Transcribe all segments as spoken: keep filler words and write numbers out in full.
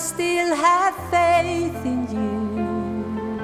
still have faith in you.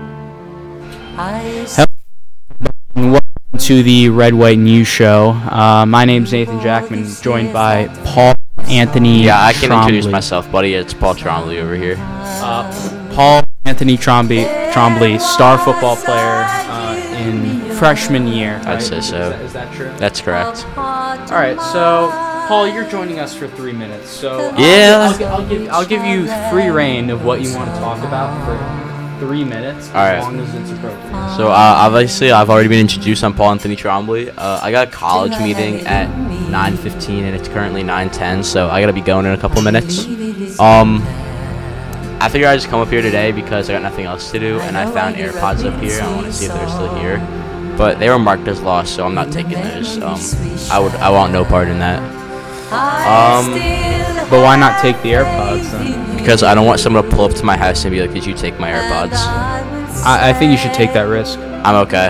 I Welcome to the Red White News Show. Uh, my name's Nathan Jackman, joined by Paul Anthony. Yeah, I can Trombley. introduce myself, buddy. It's Paul Trombley over here. Uh, Paul Anthony Trombley, Trombley, star football player uh, in freshman year. I'd right? say so. Is that, is that true? That's correct. All right, so Paul, you're joining us for three minutes. So uh, Yeah. I'll, I'll, give I'll give you free reign of what you want to talk about for three minutes, as All right. long as it's appropriate. So, uh, obviously, I've already been introduced. I'm Paul Anthony Trombley. Uh, I got a college meeting at nine fifteen, and it's currently nine ten, so I got to be going in a couple minutes. Um, I figured I'd just come up here today because I got nothing else to do, and I found AirPods up here. I want to see if they're still here. But they were marked as lost, so I'm not taking those. Um, I would, I want no part in that. Um, But why not take the AirPods then? because I don't want someone to pull up to my house and be like, "Did you take my AirPods?" I, I think you should take that risk. I'm okay.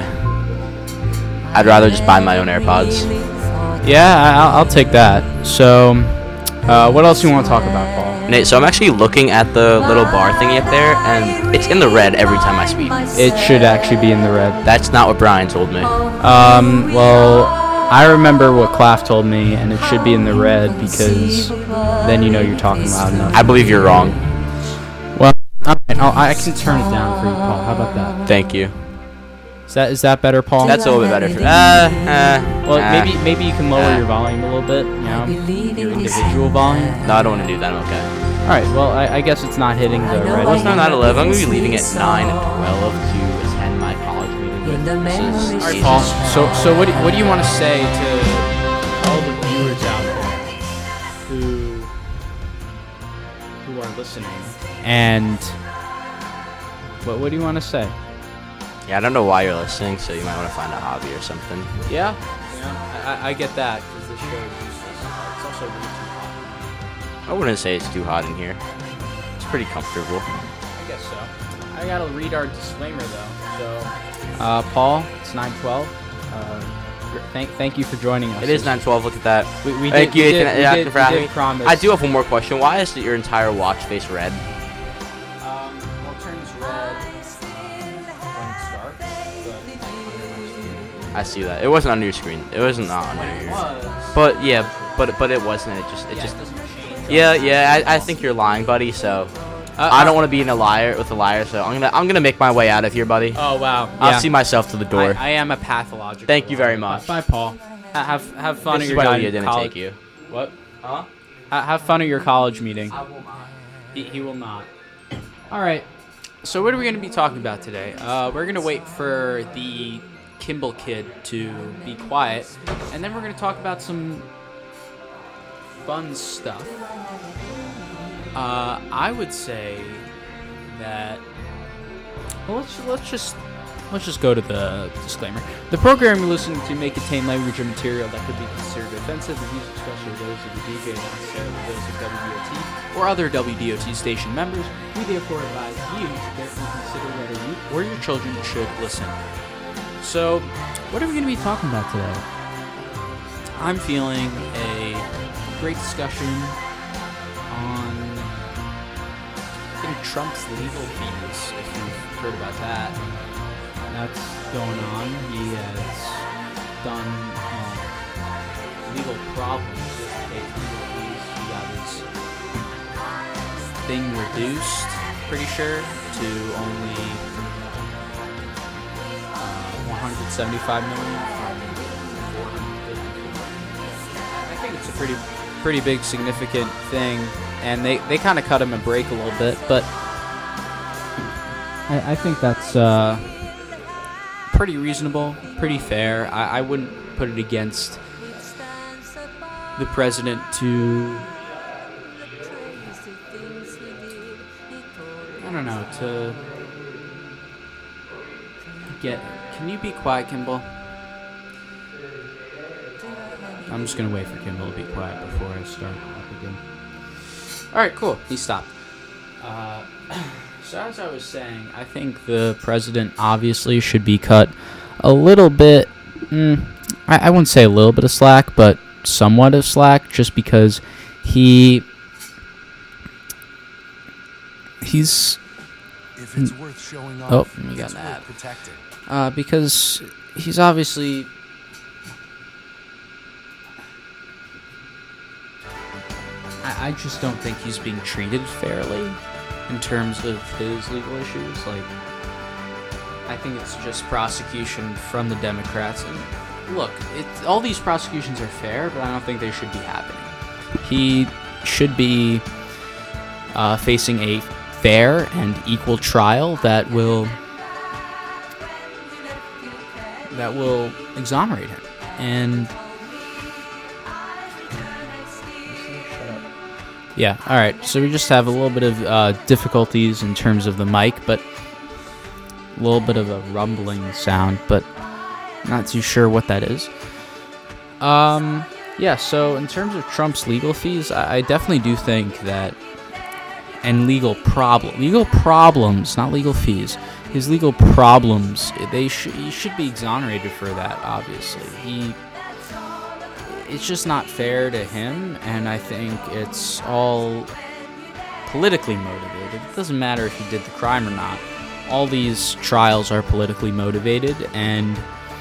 I'd rather just buy my own AirPods. Yeah, I, I'll, I'll take that. So, uh, what else you want to talk about, Paul? Nate, so I'm actually looking at the little bar thingy up there, and it's in the red every time I speak. It should actually be in the red. That's not what Brian told me. Um, well, I remember what Claff told me, and it should be in the red because then you know you're talking loud enough. I believe you're wrong. Well, all right, I'll, I can turn it down for you, Paul. How about that? Thank you. Is that is that better, Paul? That's a little bit better for. Uh, uh, Well, uh, maybe maybe you can lower uh. your volume a little bit. You know, your individual volume. No, I don't want to do that. I'm okay. All right. Well, I, I guess it's not hitting the red. Well, it's not nine eleven. I'm going to be leaving at nine twelve to attend my college meeting. But this is All right, Jesus. Paul. So so what do, what do you want to say to all the viewers out there who who are listening? And what what do you want to say? Yeah, I don't know why you're listening, so you might want to find a hobby or something. Yeah. Yeah. I, I get that because this show is useless. It's also really too hot. I wouldn't say it's too hot in here. It's pretty comfortable. I guess so. I gotta read our disclaimer though. So, uh, Paul, it's nine twelve. Uh, gr- thank thank you for joining us. It is nine twelve. Look at that. We, we Thank did, you, we did, Ethan, we Ethan, did, for we having did me. promise. I do have one more question. Why is your entire watch face red? Um, well, it turns red when it's dark, but I see that. It wasn't on your screen. It wasn't on when it your. was, But yeah, but but it wasn't. It just it yeah, just. it doesn't change. Yeah, yeah. I, I think you're lying, buddy. So Uh, I uh, don't want to be in a liar with a liar. So I'm gonna I'm gonna make my way out of here, buddy. Oh wow. I'll yeah. see myself to the door. I, I am a pathological. Thank you very liar. much. Bye, Paul. Ha- Have have fun This at is your why guy- Leah didn't college. take you. What? Huh? Ha- have fun at your college meeting. I will not. He, he will not. All right. So what are we going to be talking about today? Uh, we're going to wait for the Kimball kid to be quiet, and then we're going to talk about some fun stuff. Uh, I would say that. Well, let's let's just let's just go to the disclaimer. The program you're listening to may contain language or material that could be considered offensive. The views expressed are those of the D J, not necessarily those of W D O T or other W D O T station members. We therefore advise you to carefully consider whether you or your children should listen. So, what are we going to be talking about today? I'm feeling a great discussion on I think Trump's legal fees, if you've heard about that. That's going on. He has done um, legal problems with paid legal fees. He got his thing reduced, pretty sure, to only uh, one hundred seventy-five million from four hundred fifty. I think it's a pretty, pretty big, significant thing, and they, they kind of cut him a break a little bit, but I, I think that's uh, pretty reasonable, pretty fair. I, I wouldn't put it against the president to, I don't know, to get, can you be quiet, Kimball? I'm just going to wait for Kimball to be quiet before I start up again. Alright, cool. He stopped. Uh, so as I was saying, I think the president obviously should be cut a little bit, mm, I, I wouldn't say a little bit of slack, but somewhat of slack, just because he he's If it's worth showing off, oh, you got it's that. worth protecting. Uh, because he's obviously I, I just don't think he's being treated fairly in terms of his legal issues. Like, I think it's just prosecution from the Democrats. And look, it, all these prosecutions are fair, but I don't think they should be happening. He should be uh, facing a fair and equal trial that will that will exonerate him. And yeah, all right. So we just have a little bit of uh, difficulties in terms of the mic, but a little bit of a rumbling sound, but not too sure what that is. Um, yeah. So in terms of Trump's legal fees, I, I definitely do think that, and legal problem, legal problems, not legal fees. His legal problems, they should he should be exonerated for that. Obviously, he. It's just not fair to him, and I think it's all politically motivated. It doesn't matter if he did the crime or not. All these trials are politically motivated, and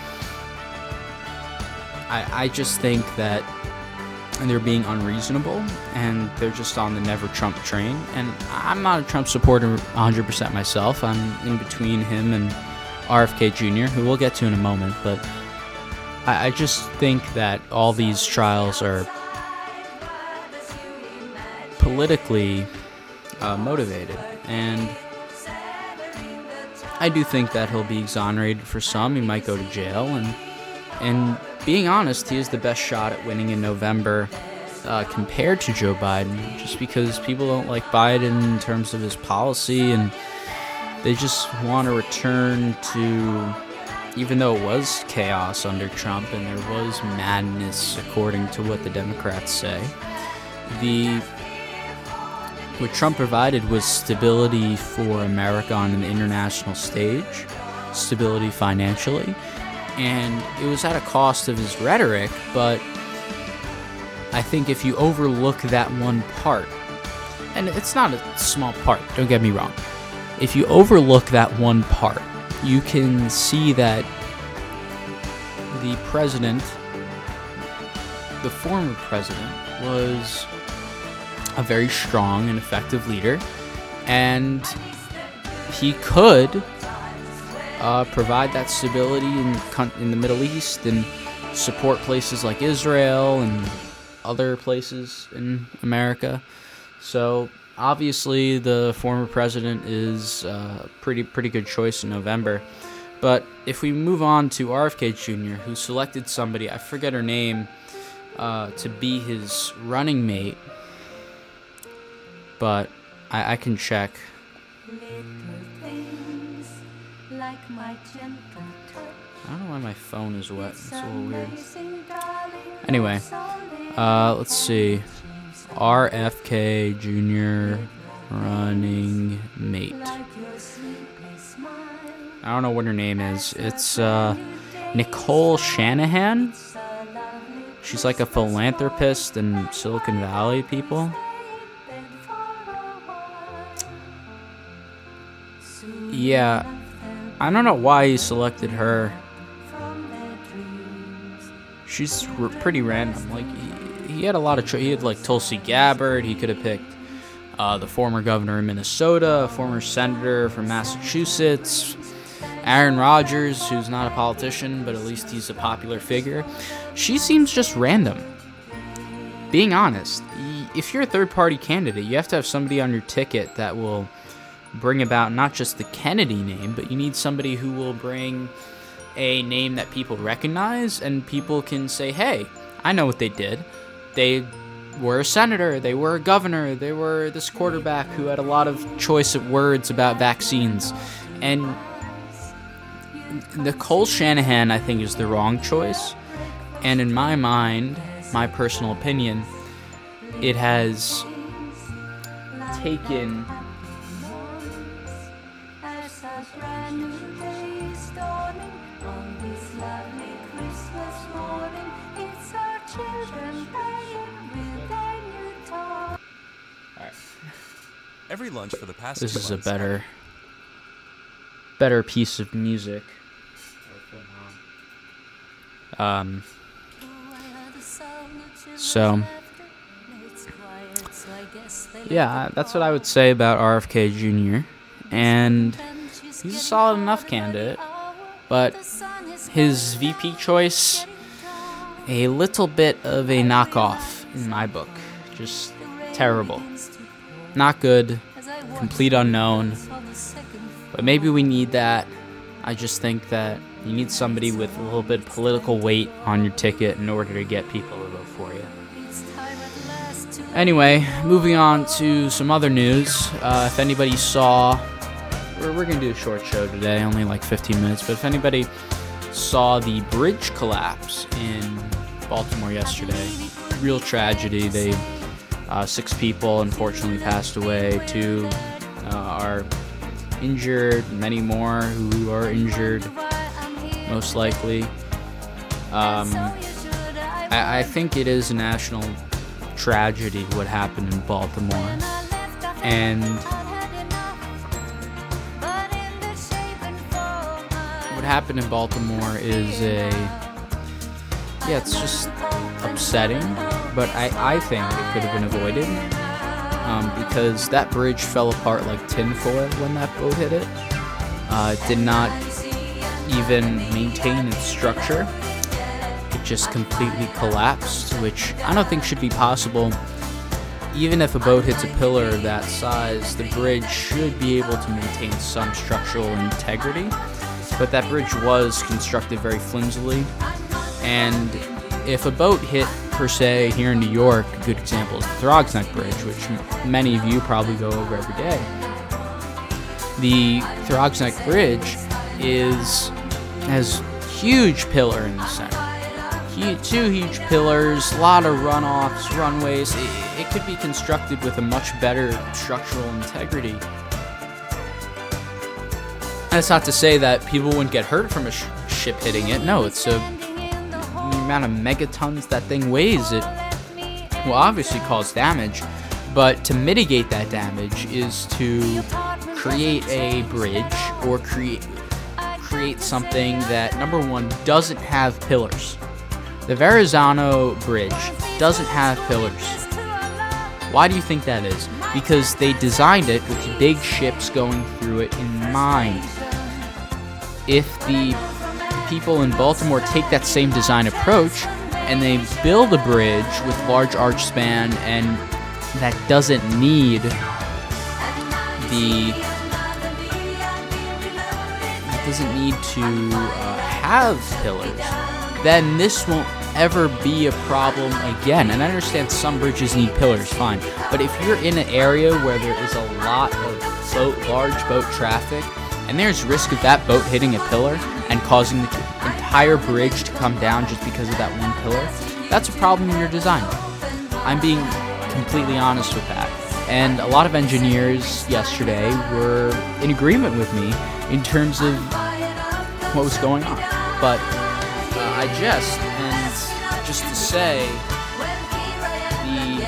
I, I just think that they're being unreasonable, and they're just on the never Trump train. And I'm not a Trump supporter one hundred percent myself. I'm in between him and R F K Junior, who we'll get to in a moment, but I just think that all these trials are politically uh, motivated, and I do think that he'll be exonerated for some. He might go to jail, and and being honest, he has the best shot at winning in November uh, compared to Joe Biden, just because people don't like Biden in terms of his policy, and they just want to return to, even though it was chaos under Trump and there was madness according to what the Democrats say, the what Trump provided was stability for America on an international stage, stability financially, and it was at a cost of his rhetoric. But I think if you overlook that one part, and it's not a small part, don't get me wrong, if you overlook that one part, you can see that the president, the former president, was a very strong and effective leader, and he could uh, provide that stability in, in the Middle East and support places like Israel and other places in America. So obviously the former president is a pretty pretty good choice in November. But if we move on to R F K Junior, who selected somebody, I forget her name, uh, to be his running mate, but I, I can check. I don't know why my phone is wet. It's a little weird. Anyway, uh, let's see. R F K Junior running mate. I don't know what her name is. It's uh, Nicole Shanahan. She's like a philanthropist in Silicon Valley, people. Yeah, I don't know why he selected her. She's r- pretty random. Like, he, he had a lot of... Cho- he had, like, Tulsi Gabbard. He could have picked uh, the former governor of Minnesota, a former senator from Massachusetts, Aaron Rodgers, who's not a politician, but at least he's a popular figure. She seems just random. Being honest, if you're a third-party candidate, you have to have somebody on your ticket that will bring about not just the Kennedy name, but you need somebody who will bring a name that people recognize and people can say, hey, I know what they did. They were a senator, they were a governor, they were this quarterback who had a lot of choice of words about vaccines. And Nicole Shanahan, I think, is the wrong choice. And in my mind, my personal opinion, it has taken... Every lunch for the past This two is a months- better, better piece of music. Um. So. Yeah, that's what I would say about R F K Junior And he's a solid enough candidate, but his V P choice, a little bit of a knockoff in my book. Just terrible. Not good. Complete unknown. But maybe we need that. I just think that you need somebody with a little bit of political weight on your ticket in order to get people to vote for you. Anyway, moving on to some other news. Uh, if anybody saw... We're, we're going to do a short show today, only like fifteen minutes. But if anybody saw the bridge collapse in Baltimore yesterday, real tragedy. They uh, six people unfortunately passed away. Two uh, are injured. Many more who are injured, most likely. Um, I, I think it is a national tragedy what happened in Baltimore, and what happened in Baltimore is a yeah it's just upsetting, but I, I think it could have been avoided um, because that bridge fell apart like tinfoil when that boat hit it. Uh, it did not even maintain its structure. It just completely collapsed, which I don't think should be possible. Even if a boat hits a pillar of that size, the bridge should be able to maintain some structural integrity. But that bridge was constructed very flimsily. And if a boat hit, per se, here in New York, a good example is the Throgs Neck Bridge, which m- many of you probably go over every day. The Throgs Neck Bridge is has huge pillar in the center. Two huge pillars, a lot of runoffs, runways. It, it could be constructed with a much better structural integrity. That's not to say that people wouldn't get hurt from a sh- ship hitting it. No, it's a, the amount of megatons that thing weighs. It will obviously cause damage, but to mitigate that damage is to create a bridge or create create something that, number one, doesn't have pillars. The Verrazano Bridge doesn't have pillars. Why do you think that is? Because they designed it with big ships going through it in mind. If the people in Baltimore take that same design approach and they build a bridge with large arch span and that doesn't need the that doesn't need to uh, have pillars, then this won't ever be a problem again. And I understand some bridges need pillars, fine. But if you're in an area where there is a lot of boat, large boat traffic, and there's risk of that boat hitting a pillar and causing the entire bridge to come down just because of that one pillar, that's a problem in your design. I'm being completely honest with that. And a lot of engineers yesterday were in agreement with me in terms of what was going on. But uh, I just, and just to say, the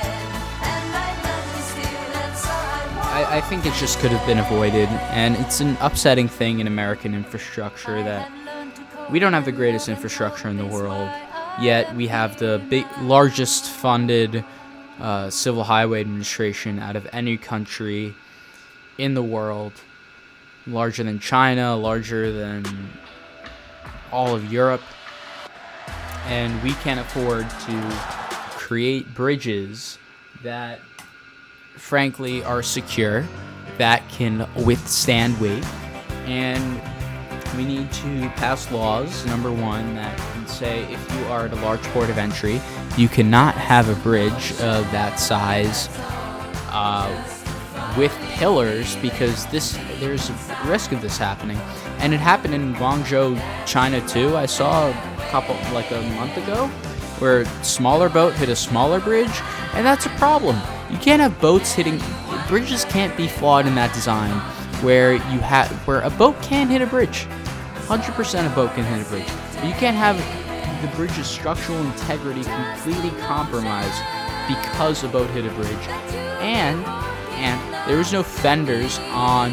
I, I think it just could have been avoided, and it's an upsetting thing in American infrastructure that we don't have the greatest infrastructure in the world, yet we have the big, largest funded uh, civil highway administration out of any country in the world, larger than China, larger than all of Europe, and we can't afford to create bridges that frankly are secure, that can withstand weight, and we need to pass laws, number one, that can say if you are at a large port of entry, you cannot have a bridge of that size uh, with pillars, because this there's a risk of this happening. And it happened in Guangzhou, China too. I saw a couple, like a month ago, where a smaller boat hit a smaller bridge, and that's a problem. You can't have boats hitting, bridges can't be flawed in that design where you have, where a boat can hit a bridge. one hundred percent a boat can hit a bridge. But you can't have the bridge's structural integrity completely compromised because a boat hit a bridge. And, and there was no fenders on.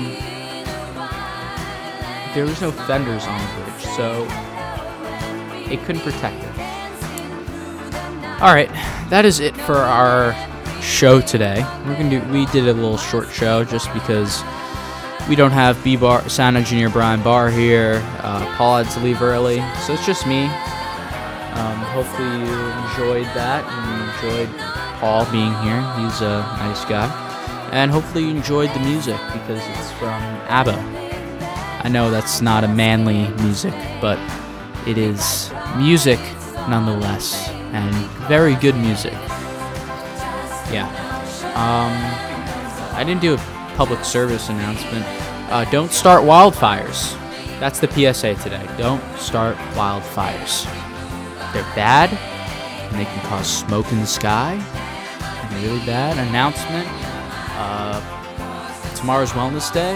There was no fenders on the bridge, so it couldn't protect it. All right, that is it for our show today. We're gonna do. We did a little short show just because we don't have B Bar sound engineer Brian Barr here. Uh, Paul had to leave early, so it's just me. Um, hopefully you enjoyed that and enjoyed Paul being here. He's a nice guy, and hopefully you enjoyed the music because it's from ABBA. I know that's not a manly music, but it is music nonetheless, and very good music. Yeah. Um, I didn't do a public service announcement. Uh, don't start wildfires. That's the P S A today. Don't start wildfires. They're bad, and they can cause smoke in the sky. And really bad. Announcement. Uh, tomorrow's Wellness Day.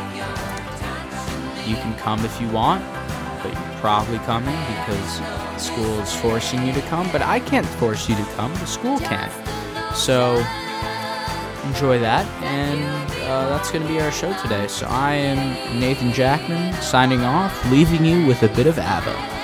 You can come if you want, but you're probably coming because the school is forcing you to come. But I can't force you to come. The school can. So enjoy that, and uh, that's going to be our show today. So I am Nathan Jackman, signing off, leaving you with a bit of ABBA.